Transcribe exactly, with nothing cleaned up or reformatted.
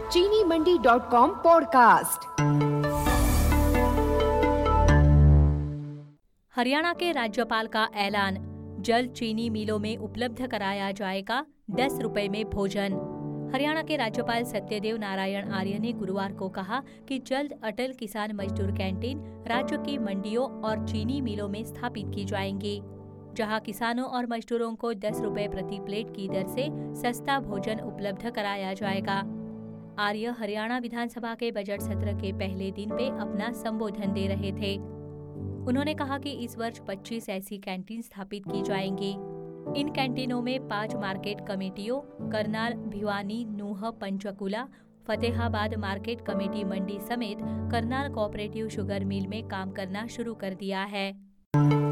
चीनी Mandi dot com podcast. Haryana के राज्यपाल का ऐलान, जल्द चीनी मिलों में उपलब्ध कराया जाएगा दस रुपए में भोजन। हरियाणा के राज्यपाल सत्यदेव नारायण आर्य ने गुरुवार को कहा कि जल्द अटल किसान मजदूर कैंटीन राज्य की मंडियों और चीनी मिलों में स्थापित की जाएंगी, जहां किसानों और मजदूरों को दस रुपए प्रति प्लेट की दर से सस्ता भोजन उपलब्ध कराया जाएगा। आर्य हरियाणा विधानसभा के बजट सत्र के पहले दिन पे अपना संबोधन दे रहे थे। उन्होंने कहा कि इस वर्ष पच्चीस ऐसी कैंटीन स्थापित की जाएंगी। इन कैंटीनों में पांच मार्केट कमेटियों करनाल, भिवानी, नूंह, पंचकुला, फतेहाबाद मार्केट कमेटी मंडी समेत करनाल कोऑपरेटिव शुगर मिल में काम करना शुरू कर दिया है।